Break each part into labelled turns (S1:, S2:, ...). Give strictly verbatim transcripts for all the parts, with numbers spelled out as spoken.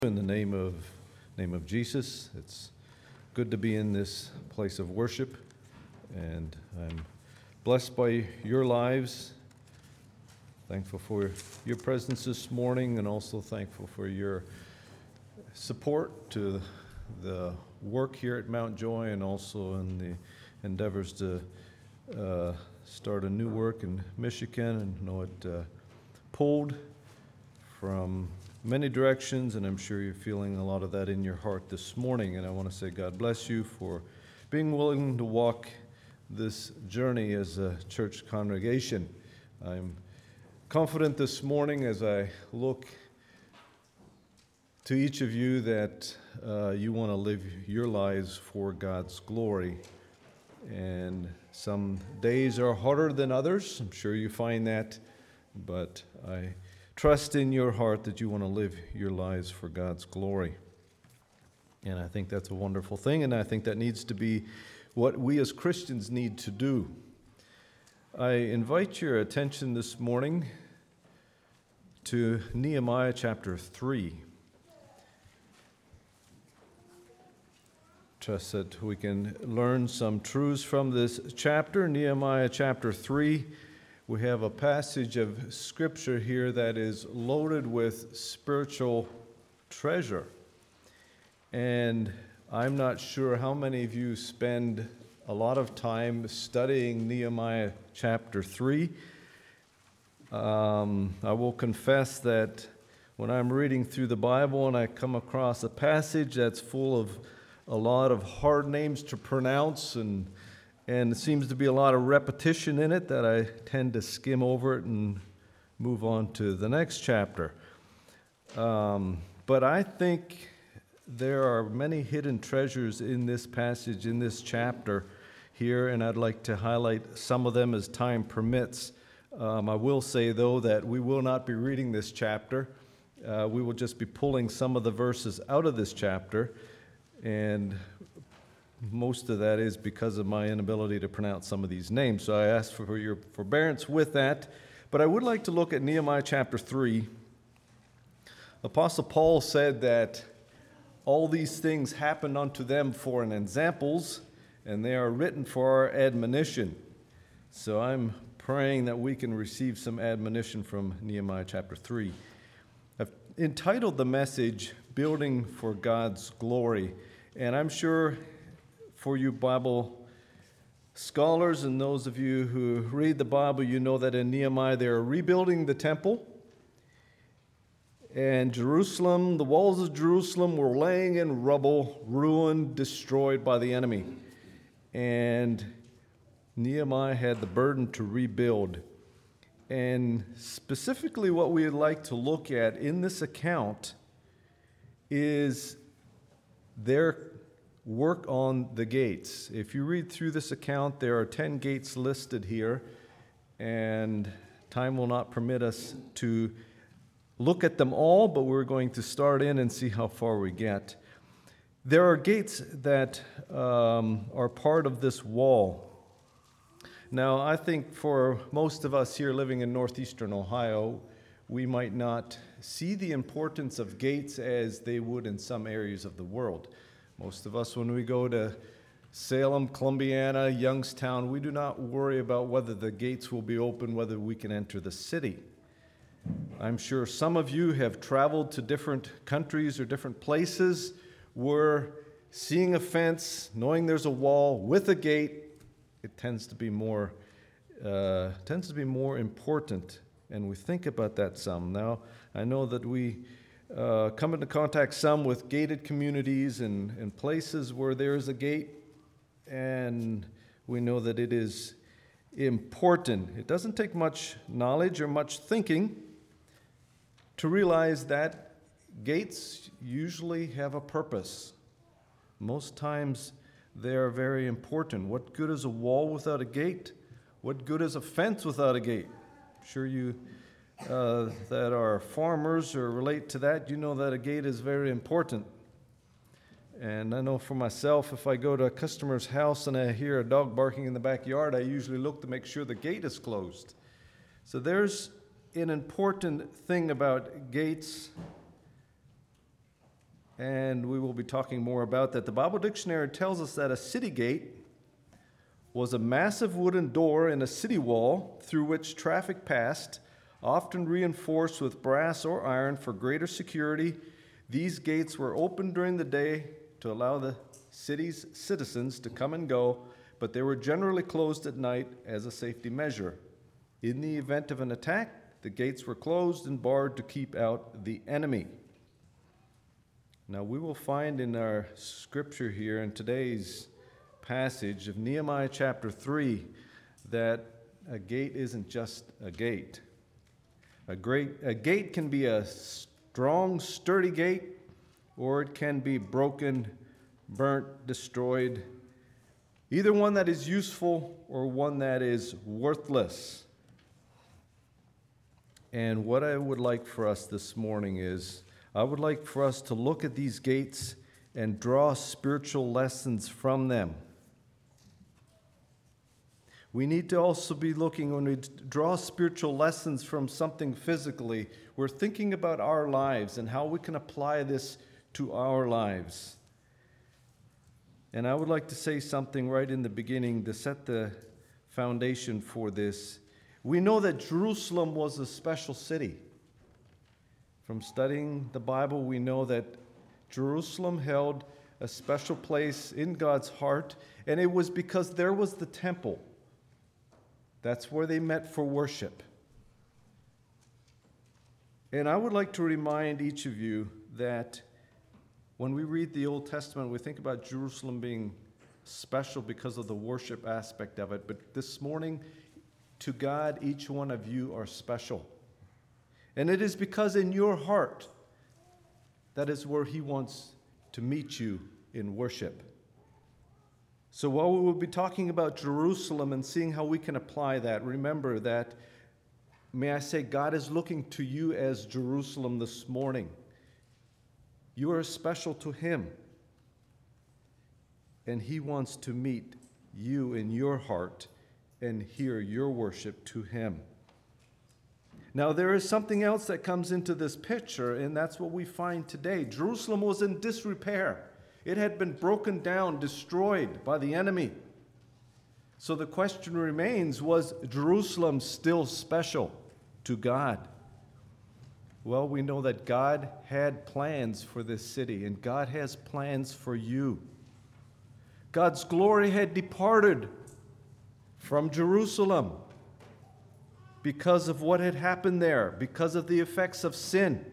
S1: In the name of name of Jesus, it's good to be in this place of worship, and I'm blessed by your lives. Thankful for your presence this morning, and also thankful for your support to the work here at Mount Joy, and also in the endeavors to uh, start a new work in Michigan. And know it uh, pulled from many directions, and I'm sure you're feeling a lot of that in your heart this morning. And I want to say God bless you for being willing to walk this journey as a church congregation. I'm confident this morning as I look to each of you that uh, you want to live your lives for God's glory. And some days are harder than others. I'm sure you find that, but I trust in your heart that you want to live your lives for God's glory. And I think that's a wonderful thing, and I think that needs to be what we as Christians need to do. I invite your attention this morning to Nehemiah chapter three. Trust that we can learn some truths from this chapter, Nehemiah chapter three. We have a passage of Scripture here that is loaded with spiritual treasure. And I'm not sure how many of you spend a lot of time studying Nehemiah chapter three. Um, I will confess that when I'm reading through the Bible and I come across a passage that's full of a lot of hard names to pronounce, and And it seems to be a lot of repetition in it, that I tend to skim over it and move on to the next chapter. Um, but I think there are many hidden treasures in this passage, in this chapter here, and I'd like to highlight some of them as time permits. Um, I will say, though, that we will not be reading this chapter. Uh, we will just be pulling some of the verses out of this chapter, and most of that is because of my inability to pronounce some of these names. So I ask for your forbearance with that. But I would like to look at Nehemiah chapter three. Apostle Paul said that all these things happened unto them for an examples, and they are written for our admonition. So I'm praying that we can receive some admonition from Nehemiah chapter three. I've entitled the message, Building for God's Glory. And I'm sure for you Bible scholars and those of you who read the Bible, you know that in Nehemiah they are rebuilding the temple. And Jerusalem, the walls of Jerusalem were laying in rubble, ruined, destroyed by the enemy. And Nehemiah had the burden to rebuild. And specifically what we'd like to look at in this account is their work on the gates. If you read through this account, there are ten gates listed here, and time will not permit us to look at them all, but we're going to start in and see how far we get. There are gates that um, are part of this wall. Now, I think for most of us here living in northeastern Ohio, we might not see the importance of gates as they would in some areas of the world. Most of us, when we go to Salem, Columbiana, Youngstown, we do not worry about whether the gates will be open, whether we can enter the city. I'm sure some of you have traveled to different countries or different places where seeing a fence, knowing there's a wall with a gate, it tends to be more uh, tends to be more important, and we think about that some. Now, I know that we Uh, come into contact some with gated communities and, and places where there is a gate, and we know that it is important. It doesn't take much knowledge or much thinking to realize that gates usually have a purpose. Most times they are very important. What good is a wall without a gate? What good is a fence without a gate? I'm sure you Uh, that are farmers or relate to that, you know that a gate is very important. And I know for myself, if I go to a customer's house and I hear a dog barking in the backyard, I usually look to make sure the gate is closed. So there's an important thing about gates and we will be talking more about that. The Bible Dictionary tells us that a city gate was a massive wooden door in a city wall through which traffic passed, often reinforced with brass or iron for greater security. These gates were open during the day to allow the city's citizens to come and go, but they were generally closed at night as a safety measure. In the event of an attack, the gates were closed and barred to keep out the enemy. Now we will find in our scripture here in today's passage of Nehemiah chapter three that a gate isn't just a gate. A, great, a gate can be a strong, sturdy gate, or it can be broken, burnt, destroyed. Either one that is useful or one that is worthless. And what I would like for us this morning is, I would like for us to look at these gates and draw spiritual lessons from them. We need to also be looking, when we draw spiritual lessons from something physically, we're thinking about our lives and how we can apply this to our lives. And I would like to say something right in the beginning to set the foundation for this. We know that Jerusalem was a special city. From studying the Bible, we know that Jerusalem held a special place in God's heart, and it was because there was the temple. That's where they met for worship. And I would like to remind each of you that when we read the Old Testament, we think about Jerusalem being special because of the worship aspect of it. But this morning, to God, each one of you are special. And it is because in your heart, that is where He wants to meet you in worship. So while we will be talking about Jerusalem and seeing how we can apply that, remember that, may I say, God is looking to you as Jerusalem this morning. You are special to Him, and He wants to meet you in your heart and hear your worship to Him. Now, there is something else that comes into this picture, and that's what we find today. Jerusalem was in disrepair. It had been broken down, destroyed by the enemy. So the question remains, was Jerusalem still special to God? Well, we know that God had plans for this city, and God has plans for you. God's glory had departed from Jerusalem because of what had happened there, because of the effects of sin.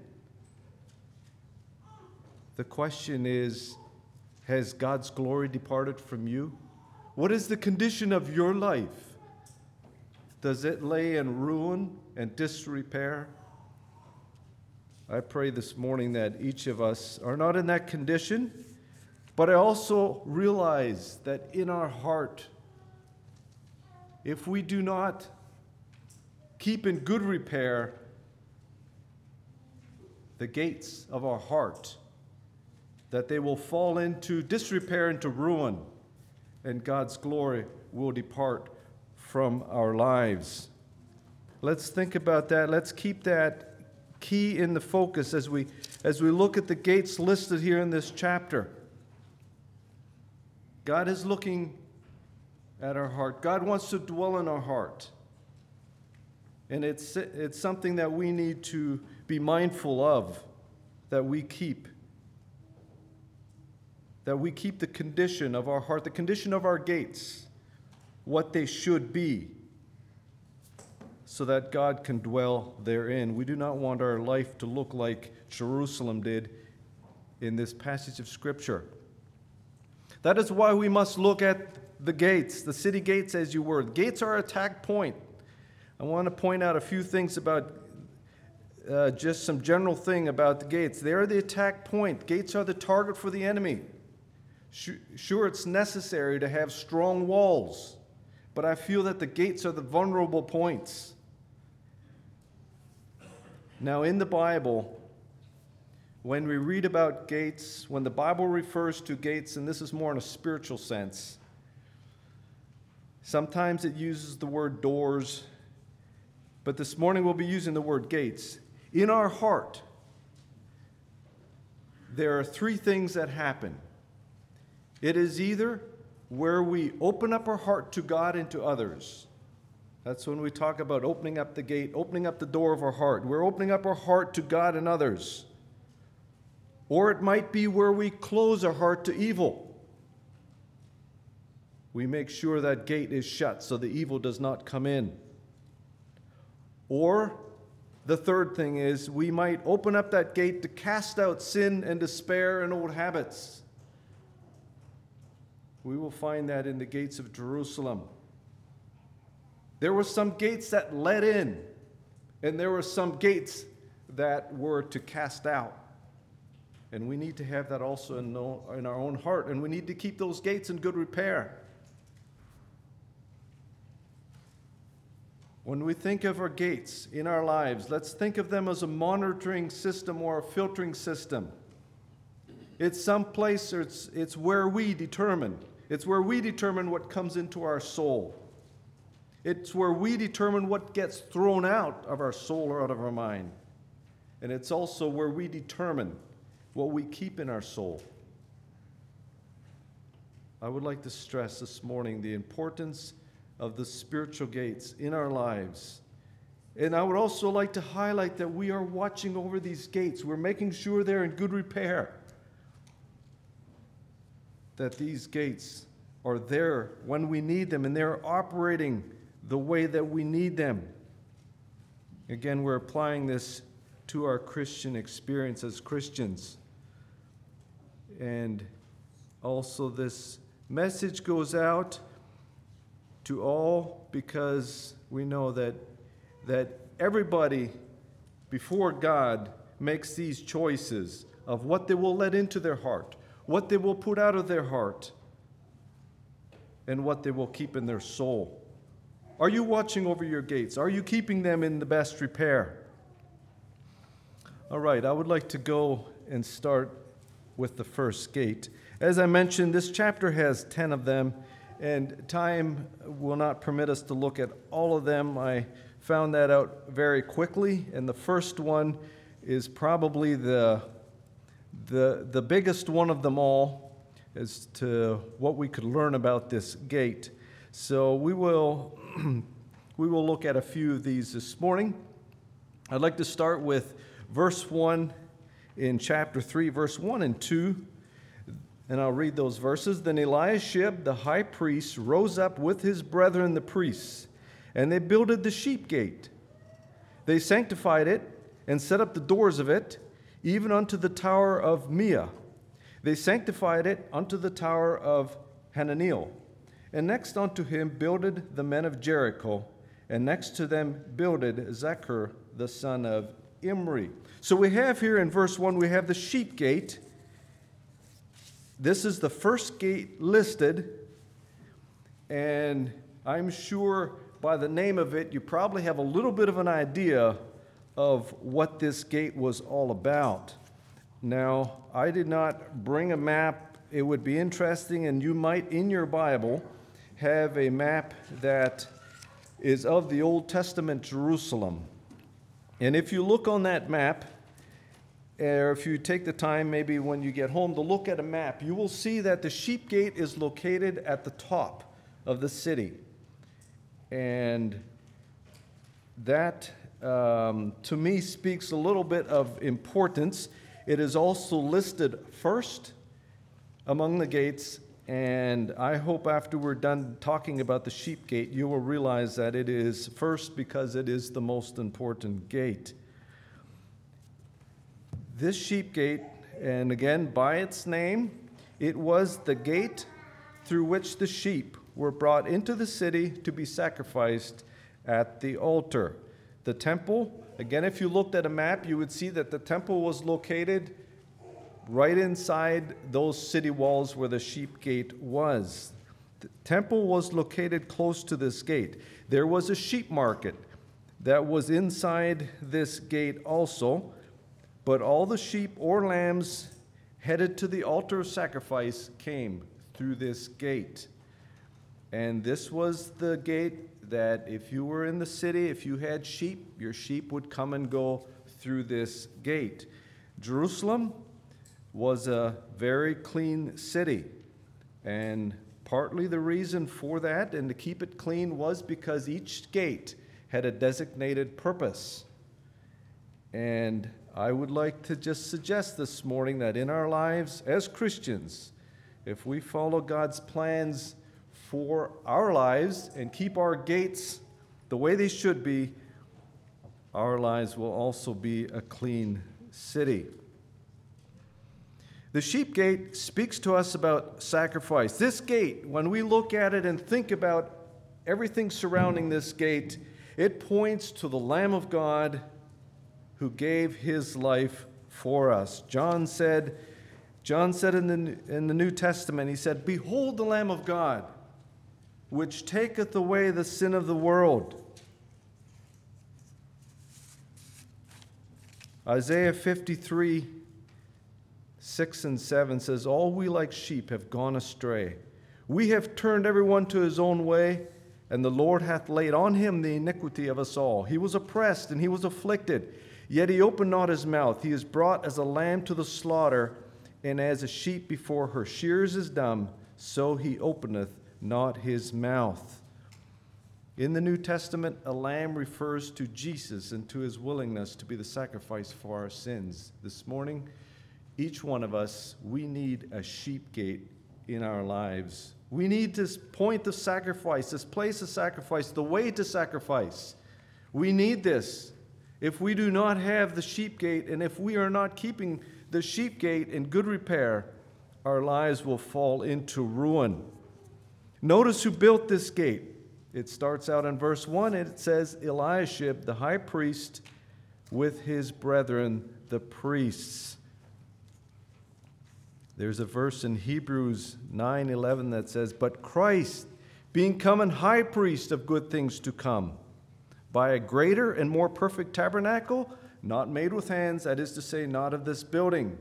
S1: The question is, has God's glory departed from you? What is the condition of your life? Does it lay in ruin and disrepair? I pray this morning that each of us are not in that condition, but I also realize that in our heart, if we do not keep in good repair the gates of our heart, that they will fall into disrepair, into ruin, and God's glory will depart from our lives. Let's think about that. Let's keep that key in the focus as we as we look at the gates listed here in this chapter. God is looking at our heart. God wants to dwell in our heart. And it's it's something that we need to be mindful of, that we keep. That we keep the condition of our heart, the condition of our gates, what they should be, so that God can dwell therein. We do not want our life to look like Jerusalem did in this passage of Scripture. That is why we must look at the gates, the city gates as you were. Gates are attack point. I want to point out a few things about, uh, just some general thing about the gates. They are the attack point. Gates are the target for the enemy. Sure, it's necessary to have strong walls, but I feel that the gates are the vulnerable points. Now, in the Bible, when we read about gates, when the Bible refers to gates, and this is more in a spiritual sense, sometimes it uses the word doors, but this morning we'll be using the word gates. In our heart, there are three things that happen. It is either where we open up our heart to God and to others. That's when we talk about opening up the gate, opening up the door of our heart. We're opening up our heart to God and others. Or it might be where we close our heart to evil. We make sure that gate is shut so the evil does not come in. Or the third thing is we might open up that gate to cast out sin and despair and old habits. We will find that in the gates of Jerusalem. There were some gates that led in, and there were some gates that were to cast out. And we need to have that also in our own heart, and we need to keep those gates in good repair. When we think of our gates in our lives, let's think of them as a monitoring system or a filtering system. It's some place, or it's, it's where we determine. It's where we determine what comes into our soul. It's where we determine what gets thrown out of our soul or out of our mind. And it's also where we determine what we keep in our soul. I would like to stress this morning the importance of the spiritual gates in our lives. And I would also like to highlight that we are watching over these gates. We're making sure they're in good repair. That these gates are there when we need them and they're operating the way that we need them. Again, we're applying this to our Christian experience as Christians. And also this message goes out to all because we know that, that everybody before God makes these choices of what they will let into their heart, what they will put out of their heart, and what they will keep in their soul. Are you watching over your gates? Are you keeping them in the best repair? All right, I would like to go and start with the first gate. As I mentioned, this chapter has ten of them, and time will not permit us to look at all of them. I found that out very quickly, and the first one is probably the, the, the biggest one of them all as to what we could learn about this gate. So we will, we will look at a few of these this morning. I'd like to start with verse one in chapter three, verse one and two. And I'll read those verses. Then Eliashib, the high priest, rose up with his brethren the priests, and they builded the sheep gate. They sanctified it and set up the doors of it, even unto the tower of Meah. They sanctified it unto the tower of Hananiel. And next unto him builded the men of Jericho, and next to them builded Zechar, the son of Imri. So we have here in verse one, we have the sheep gate. This is the first gate listed, and I'm sure by the name of it, you probably have a little bit of an idea of what this gate was all about. Now, I did not bring a map. It would be interesting, and you might, in your Bible, have a map that is of the Old Testament Jerusalem. And if you look on that map, or if you take the time maybe when you get home to look at a map, you will see that the sheep gate is located at the top of the city. And that, um, to me, speaks a little bit of importance. It is also listed first among the gates, and I hope after we're done talking about the sheep gate, you will realize that it is first because it is the most important gate. This sheep gate, and again, by its name, it was the gate through which the sheep were brought into the city to be sacrificed at the altar. The temple, again, if you looked at a map, you would see that the temple was located right inside those city walls where the sheep gate was. The temple was located close to this gate. There was a sheep market that was inside this gate also. But all the sheep or lambs headed to the altar of sacrifice came through this gate. And this was the gate that if you were in the city, if you had sheep, your sheep would come and go through this gate. Jerusalem was a very clean city. And partly the reason for that and to keep it clean was because each gate had a designated purpose. And I would like to just suggest this morning that in our lives as Christians, if we follow God's plans for our lives and keep our gates the way they should be, our lives will also be a clean city. The sheep gate speaks to us about sacrifice. This gate, when we look at it and think about everything surrounding this gate, it points to the Lamb of God who gave his life for us. John said, John said in the, in the New Testament, he said, "Behold the Lamb of God, which taketh away the sin of the world." Isaiah fifty-three, six and seven says, "All we like sheep have gone astray. We have turned everyone to his own way, and the Lord hath laid on him the iniquity of us all. He was oppressed and he was afflicted, yet he opened not his mouth. He is brought as a lamb to the slaughter, and as a sheep before her shears is dumb, so he openeth not his mouth." In the New Testament, a lamb refers to Jesus and to his willingness to be the sacrifice for our sins. This morning, each one of us, we need a sheep gate in our lives. We need this point of sacrifice, this place of sacrifice, the way to sacrifice. We need this. If we do not have the sheep gate, and if we are not keeping the sheep gate in good repair, our lives will fall into ruin. Notice who built this gate. It starts out in verse one, and it says, "Eliashib, the high priest, with his brethren, the priests." There's a verse in Hebrews nine eleven that says, "But Christ, being come an high priest of good things to come, by a greater and more perfect tabernacle, not made with hands, that is to say, not of this building."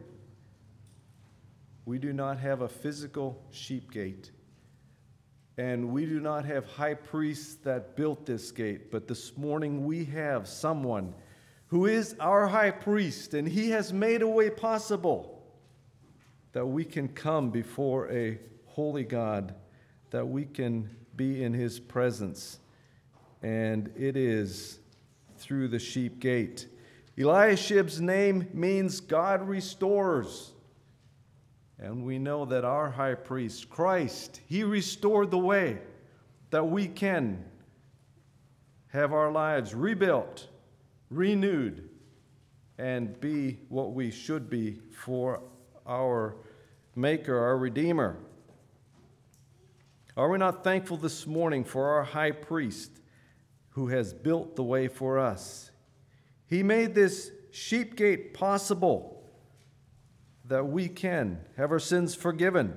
S1: We do not have a physical sheep gate. And we do not have high priests that built this gate. But this morning we have someone who is our high priest, and he has made a way possible that we can come before a holy God, that we can be in his presence. And it is through the sheep gate. Eliashib's name means God restores. And we know that our high priest, Christ, he restored the way that we can have our lives rebuilt, renewed, and be what we should be for our Maker, our Redeemer. Are we not thankful this morning for our high priest who has built the way for us? He made this sheep gate possible that we can have our sins forgiven.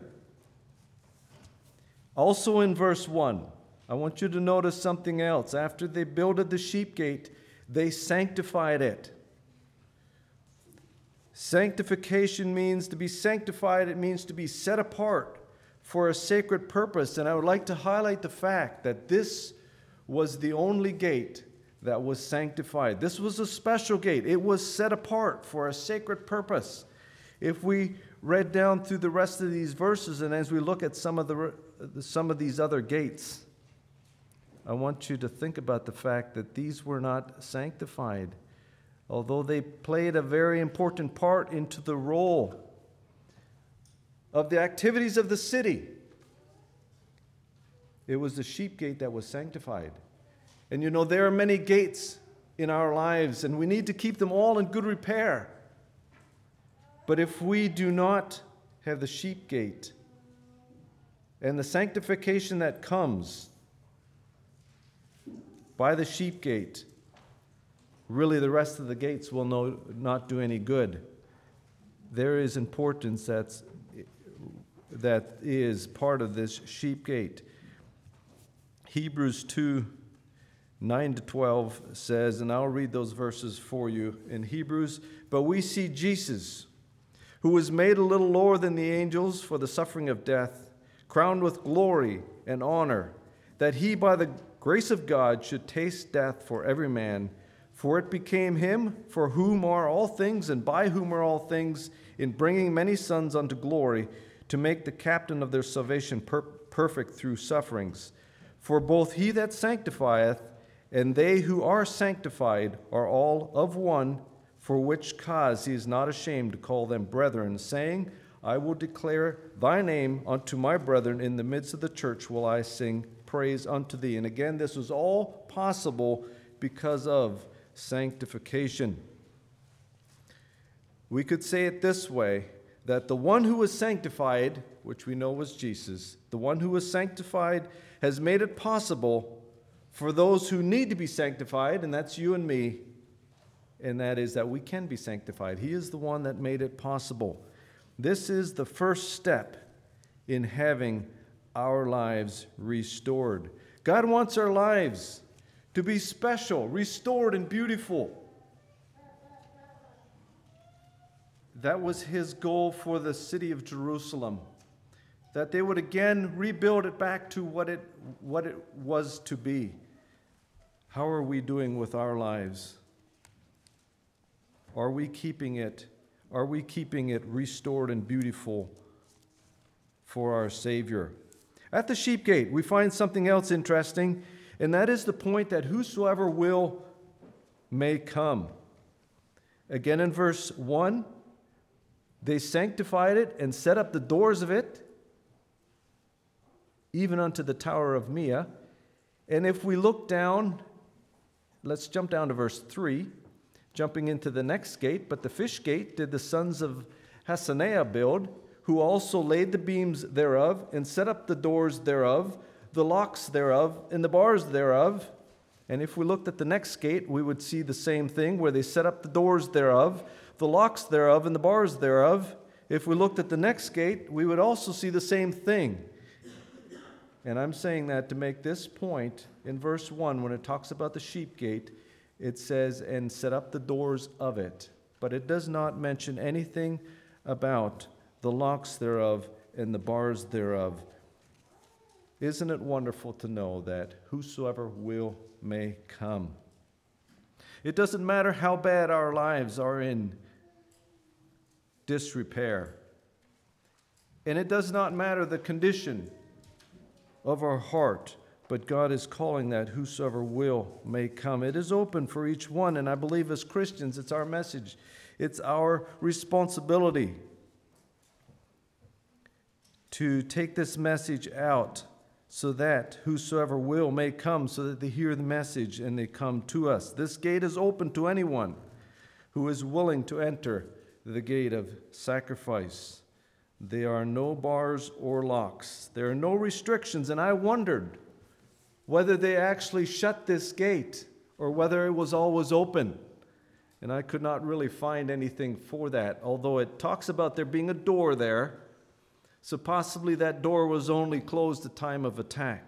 S1: Also in verse one, I want you to notice something else. After they builded the sheep gate, they sanctified it. Sanctification means to be sanctified. It means to be set apart for a sacred purpose. And I would like to highlight the fact that this was the only gate that was sanctified. This was a special gate. It was set apart for a sacred purpose. If we read down through the rest of these verses, and as we look at some of the some of these other gates, I want you to think about the fact that these were not sanctified, although they played a very important part into the role of the activities of the city. It was the sheep gate that was sanctified. And you know, there are many gates in our lives, and we need to keep them all in good repair. But if we do not have the sheep gate and the sanctification that comes by the sheep gate, really the rest of the gates will no, not do any good. There is importance that's, that is part of this sheep gate. Hebrews two, nine to twelve says, and I'll read those verses for you in Hebrews, "But we see Jesus, who was made a little lower than the angels for the suffering of death, crowned with glory and honor, that he by the grace of God should taste death for every man. For it became him for whom are all things, and by whom are all things, in bringing many sons unto glory, to make the captain of their salvation per- perfect through sufferings. For both he that sanctifieth and they who are sanctified are all of one, for which cause he is not ashamed to call them brethren, saying, I will declare thy name unto my brethren. In the midst of the church will I sing praise unto thee. And again, this was all possible because of sanctification. We could say it this way, that the one who was sanctified, which we know was Jesus, the one who was sanctified has made it possible for those who need to be sanctified, and that's you and me, and that is that we can be sanctified. He is the one that made it possible. This is the first step in having our lives restored. God wants our lives to be special, restored, and beautiful. That was his goal for the city of Jerusalem, that they would again rebuild it back to what it, what it was to be. How are we doing with our lives? Are we keeping it? Are we keeping it restored and beautiful for our Savior? At the sheep gate, we find something else interesting, and that is the point that whosoever will may come. Again in verse one, they sanctified it and set up the doors of it, even unto the tower of Mia. And if we look down, let's jump down to verse three, jumping into the next gate. But the fish gate did the sons of Hassenaah build, who also laid the beams thereof, and set up the doors thereof, the locks thereof, and the bars thereof. And if we looked at the next gate, we would see the same thing, where they set up the doors thereof, the locks thereof, and the bars thereof. If we looked at the next gate, we would also see the same thing. And I'm saying that to make this point. In verse one, when it talks about the sheep gate, it says, and set up the doors of it. But it does not mention anything about the locks thereof and the bars thereof. Isn't it wonderful to know that whosoever will may come? It doesn't matter how bad our lives are in disrepair. And it does not matter the condition of our heart, but God is calling that whosoever will may come. It is open for each one, and I believe as Christians, it's our message. It's our responsibility to take this message out so that whosoever will may come, so that they hear the message and they come to us. This gate is open to anyone who is willing to enter the gate of sacrifice. There are no bars or locks. There are no restrictions, and I wondered whether they actually shut this gate or whether it was always open. And I could not really find anything for that, although it talks about there being a door there. So possibly that door was only closed at time of attack.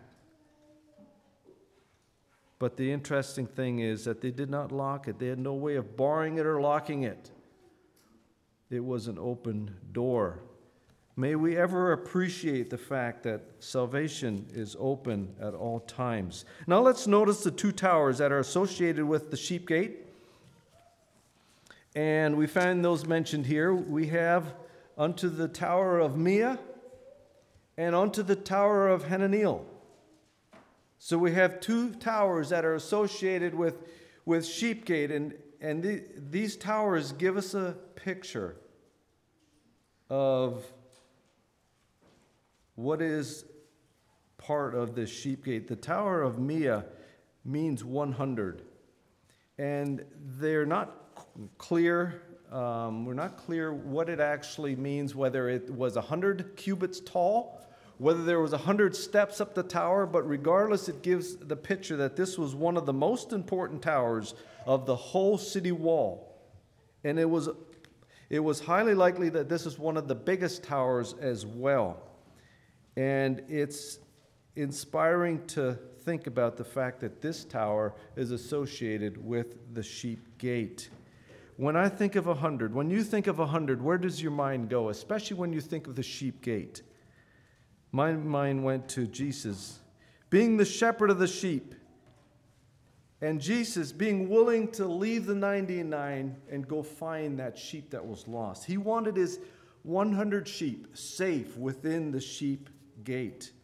S1: But the interesting thing is that they did not lock it. They had no way of barring it or locking it. It was an open door. May we ever appreciate the fact that salvation is open at all times. Now let's notice the two towers that are associated with the sheep gate. And we find those mentioned here. We have unto the tower of Mia and unto the tower of Hananiel. So we have two towers that are associated with, with sheep gate, and, and the, these towers give us a picture of what is part of this sheep gate. The tower of Mia means one hundred, and they're not clear. Um, we're not clear what it actually means, whether it was one hundred cubits tall, whether there was one hundred steps up the tower, but regardless, it gives the picture that this was one of the most important towers of the whole city wall. And it was, it was highly likely that this is one of the biggest towers as well. And it's inspiring to think about the fact that this tower is associated with the sheep gate. When I think of a hundred, when you think of a hundred, where does your mind go? Especially when you think of the sheep gate. My mind went to Jesus, being the shepherd of the sheep, And Jesus being willing to leave the ninety-nine and go find that sheep that was lost. He wanted his one hundred sheep safe within the sheep gate.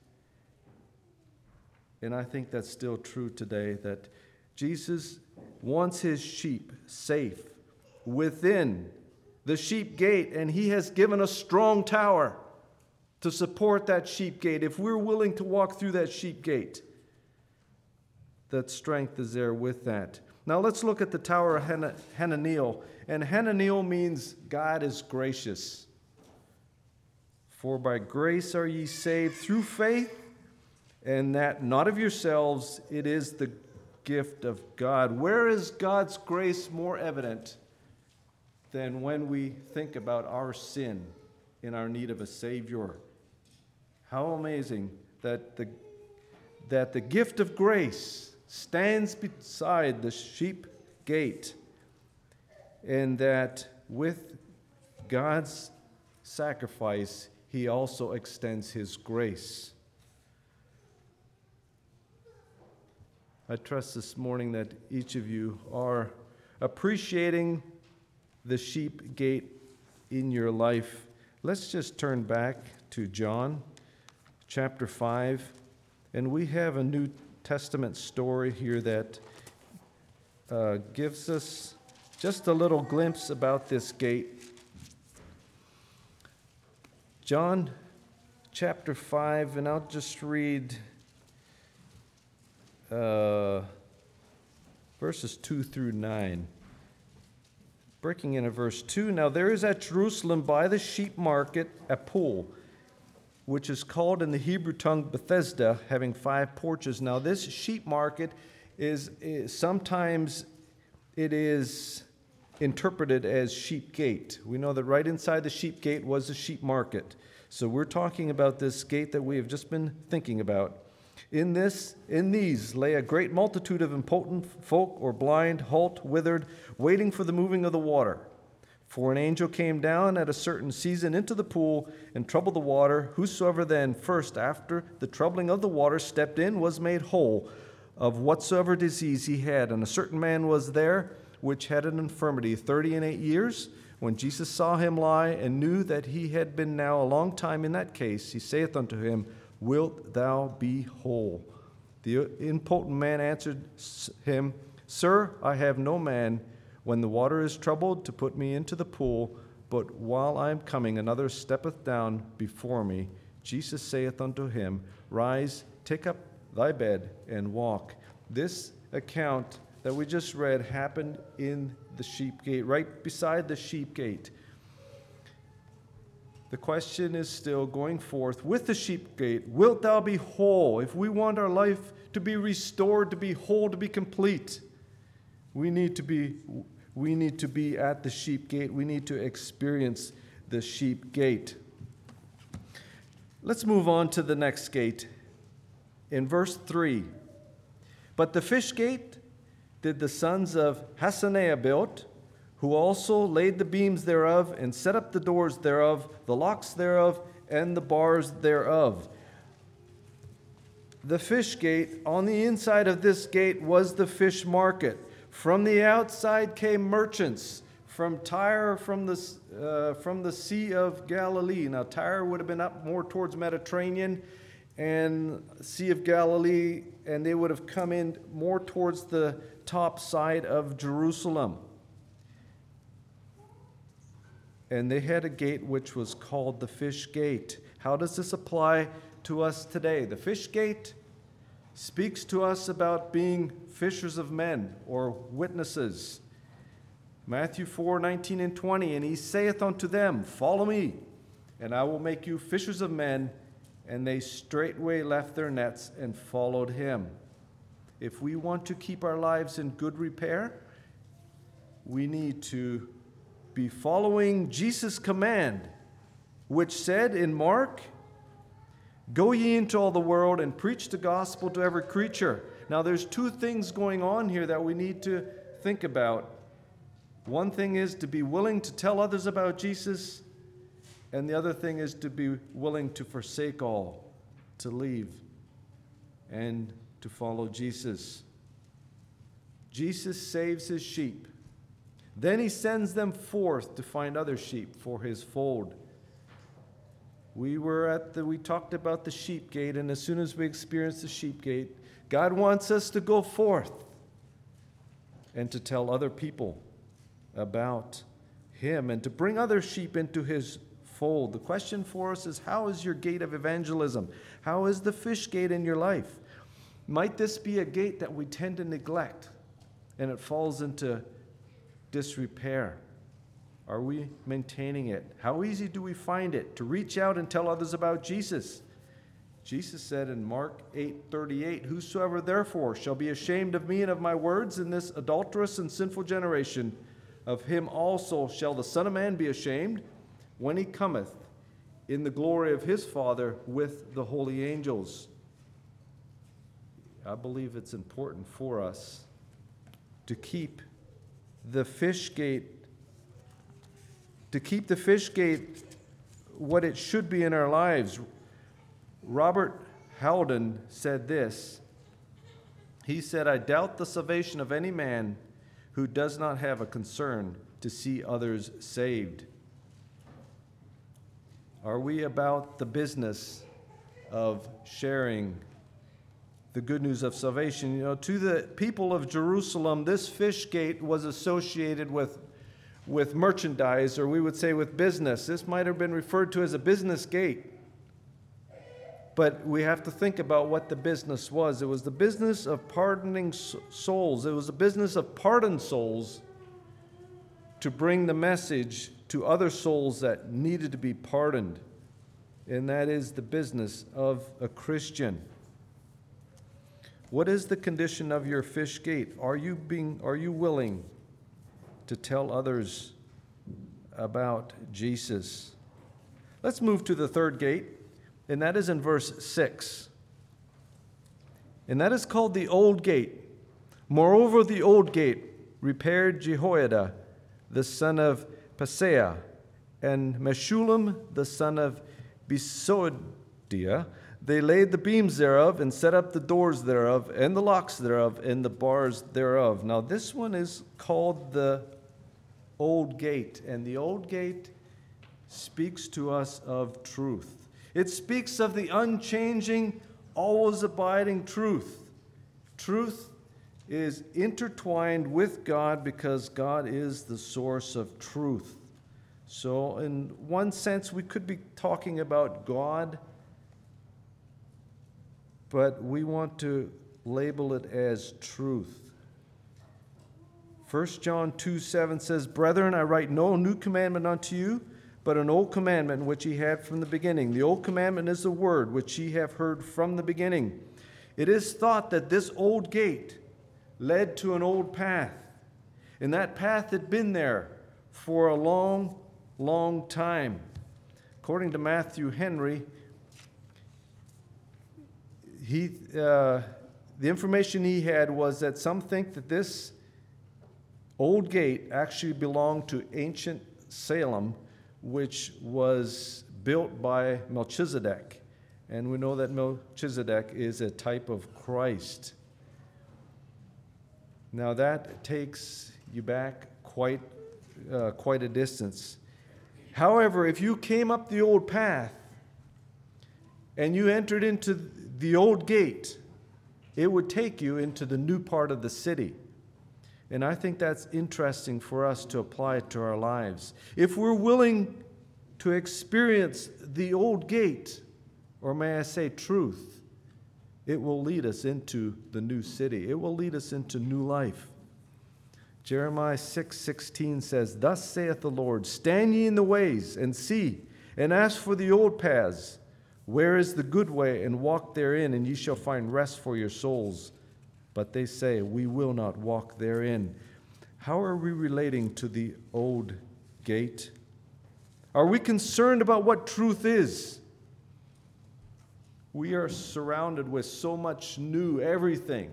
S1: And I think that's still true today, that Jesus wants his sheep safe within the sheep gate, and he has given a strong tower to support that sheep gate. If we're willing to walk through that sheep gate, that strength is there with that. Now let's look at the Tower of Han- Hananiel. And Hananiel means God is gracious. For by grace are ye saved through faith, and that not of yourselves, it is the gift of God. Where is God's grace more evident than when we think about our sin in our need of a Savior? How amazing that the, that the gift of grace stands beside the sheep gate, and that with God's sacrifice, he also extends his grace. I trust this morning that each of you are appreciating the sheep gate in your life. Let's just turn back to John chapter five, and we have a New Testament story here that uh, gives us just a little glimpse about this gate. John chapter five, and I'll just read uh, verses two through nine. Breaking into verse two, now there is at Jerusalem by the sheep market a pool, which is called in the Hebrew tongue Bethesda, having five porches. Now this sheep market is, is sometimes it is interpreted as sheep gate. We know that right inside the sheep gate was a sheep market. So we're talking about this gate that we have just been thinking about. In this, in these lay a great multitude of impotent folk, or blind, halt, withered, waiting for the moving of the water. For an angel came down at a certain season into the pool and troubled the water. Whosoever then first after the troubling of the water stepped in was made whole of whatsoever disease he had. And a certain man was there which had an infirmity thirty and eight years. When Jesus saw him lie and knew that he had been now a long time in that case, he saith unto him, Wilt thou be whole? The impotent man answered him, Sir, I have no man, when the water is troubled, to put me into the pool, but while I am coming, another steppeth down before me. Jesus saith unto him, Rise, take up thy bed, and walk. This account that we just read happened in the sheep gate, right beside the sheep gate. The question is still going forth with the sheep gate, wilt thou be whole? If we want our life to be restored, to be whole, to be complete, we need to be we need to be at the sheep gate. We need to experience the sheep gate. Let's move on to the next gate. In verse three, but the fish gate did the sons of Hassenaah build, who also laid the beams thereof, and set up the doors thereof, the locks thereof, and the bars thereof. The fish gate, on the inside of this gate was the fish market. From the outside came merchants from Tyre, from the, uh, from the Sea of Galilee. Now Tyre would have been up more towards Mediterranean, and Sea of Galilee, and they would have come in more towards the top side of Jerusalem. And they had a gate which was called the fish gate. How does this apply to us today? The fish gate speaks to us about being fishers of men, or witnesses. Matthew four, nineteen and twenty, and he saith unto them, Follow me, and I will make you fishers of men. And they straightway left their nets and followed him. If we want to keep our lives in good repair, we need to be following Jesus' command, which said in Mark, Go ye into all the world and preach the gospel to every creature. Now there's two things going on here that we need to think about. One thing is to be willing to tell others about Jesus, and the other thing is to be willing to forsake all, to leave, and to follow Jesus. Jesus saves his sheep. Then he sends them forth to find other sheep for his fold. We were at the, we talked about the sheep gate, and as soon as we experience the sheep gate, God wants us to go forth and to tell other people about him and to bring other sheep into his fold. The question for us is, how is your gate of evangelism? How is the fish gate in your life? Might this be a gate that we tend to neglect and it falls into disrepair? Are we maintaining it? How easy do we find it to reach out and tell others about Jesus? Jesus said in Mark eight thirty-eight, "Whosoever therefore shall be ashamed of me and of my words in this adulterous and sinful generation, of him also shall the Son of Man be ashamed when he cometh in the glory of his Father with the holy angels." I believe it's important for us to keep the fish gate, to keep the fish gate what it should be in our lives. Robert Haldon said this. He said, "I doubt the salvation of any man who does not have a concern to see others saved." Are we about the business of sharing the good news of salvation? You know, to the people of Jerusalem, this fish gate was associated with, with merchandise, or we would say with business. This might have been referred to as a business gate. But we have to think about what the business was. It was the business of pardoning souls. It was the business of pardoned souls to bring the message to other souls that needed to be pardoned. And that is the business of a Christian. What is the condition of your fish gate? Are you being, are you willing to tell others about Jesus? Let's move to the third gate, and that is in verse six. And that is called the old gate. Moreover, the old gate repaired Jehoiada, the son of Paseah, and Meshullam, the son of Besodiah. They laid the beams thereof, and set up the doors thereof, and the locks thereof, and the bars thereof. Now this one is called the old gate, and the old gate speaks to us of truth. It speaks of the unchanging, always abiding truth. Truth is intertwined with God because God is the source of truth. So in one sense, we could be talking about God, but we want to label it as truth. First John two seven says, "Brethren, I write no new commandment unto you, but an old commandment which ye had from the beginning. The old commandment is the word which ye have heard from the beginning. It is thought that this old gate led to an old path, and that path had been there for a long, long time." According to Matthew Henry, he, uh, the information he had was that some think that this old gate actually belonged to ancient Salem, which was built by Melchizedek. And we know that Melchizedek is a type of Christ. Now that takes you back quite, uh, quite a distance. However, if you came up the old path and you entered into the old gate, it would take you into the new part of the city. And I think that's interesting for us to apply it to our lives. If we're willing to experience the old gate, or may I say truth, it will lead us into the new city. It will lead us into new life. Jeremiah six sixteen says, "Thus saith the Lord, stand ye in the ways, and see, and ask for the old paths, where is the good way, and walk therein, and ye shall find rest for your souls. But they say, we will not walk therein." How are we relating to the old gate? Are we concerned about what truth is? We are surrounded with so much new everything.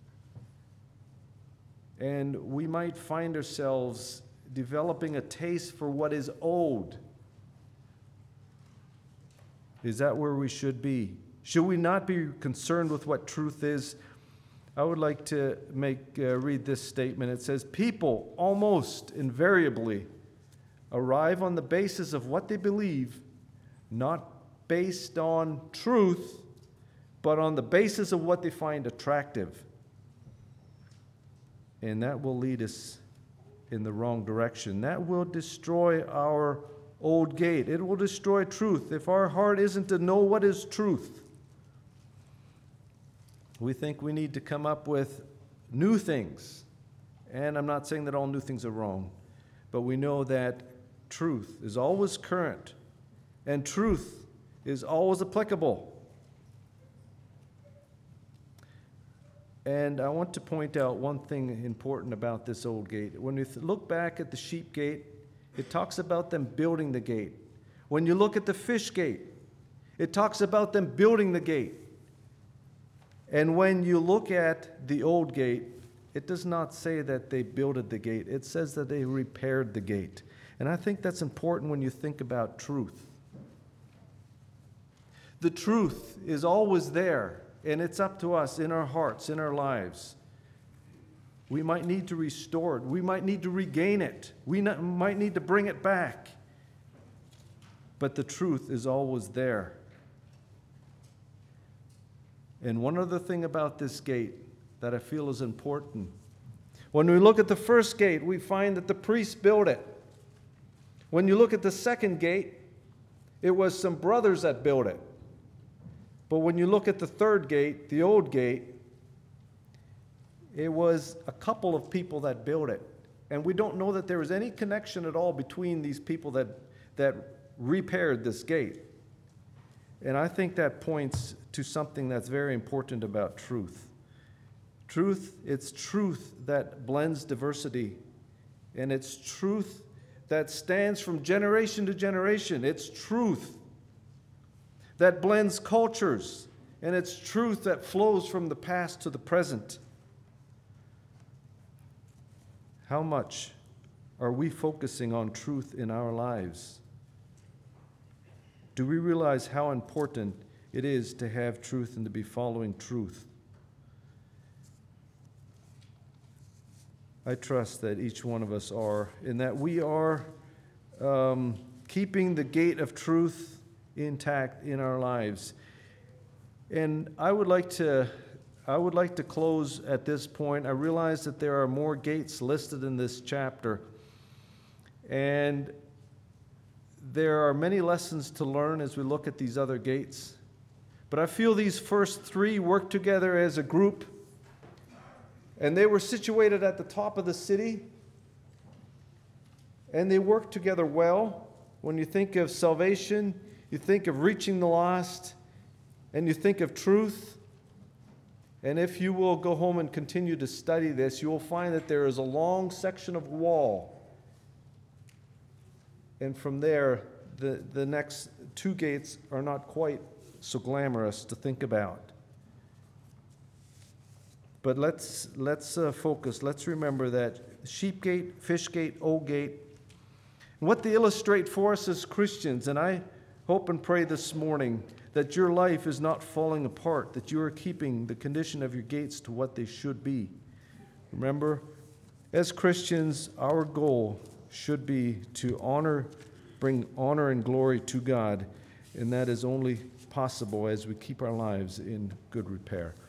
S1: And we might find ourselves developing a taste for what is old. Is that where we should be? Should we not be concerned with what truth is? I would like to make uh, read this statement. It says, people almost invariably arrive on the basis of what they believe, not based on truth, but on the basis of what they find attractive. And that will lead us in the wrong direction. That will destroy our old gate. It will destroy truth. If our heart isn't to know what is truth, we think we need to come up with new things. And I'm not saying that all new things are wrong, but we know that truth is always current, and truth is always applicable. And I want to point out one thing important about this old gate. When you th- look back at the sheep gate, it talks about them building the gate. When you look at the fish gate, it talks about them building the gate. And when you look at the old gate, it does not say that they builded the gate. It says that they repaired the gate. And I think that's important when you think about truth. The truth is always there, and it's up to us in our hearts, in our lives. We might need to restore it. We might need to regain it. We not, might need to bring it back. But the truth is always there. And one other thing about this gate that I feel is important. When we look at the first gate, we find that the priests built it. When you look at the second gate, it was some brothers that built it. But when you look at the third gate, the old gate, it was a couple of people that built it. And we don't know that there was any connection at all between these people that, that repaired this gate. And I think that points to something that's very important about truth. Truth, it's truth that blends diversity. And it's truth that stands from generation to generation. It's truth that blends cultures. And it's truth that flows from the past to the present. How much are we focusing on truth in our lives? Do we realize how important it is to have truth and to be following truth? I trust that each one of us are, and that we are um, keeping the gate of truth intact in our lives. And I would like to, I would like to close at this point. I realize that there are more gates listed in this chapter, and there are many lessons to learn as we look at these other gates. But I feel these first three work together as a group. And they were situated at the top of the city. And they work together well. When you think of salvation, you think of reaching the lost, and you think of truth. And if you will go home and continue to study this, you will find that there is a long section of wall. And from there, the, the next two gates are not quite so glamorous to think about. But let's let's uh, focus. Let's remember that sheep gate, fish gate, old gate, what they illustrate for us as Christians. And I hope and pray this morning that your life is not falling apart, that you are keeping the condition of your gates to what they should be. Remember, as Christians, our goal should be to honor, bring honor and glory to God, and that is only possible as we keep our lives in good repair.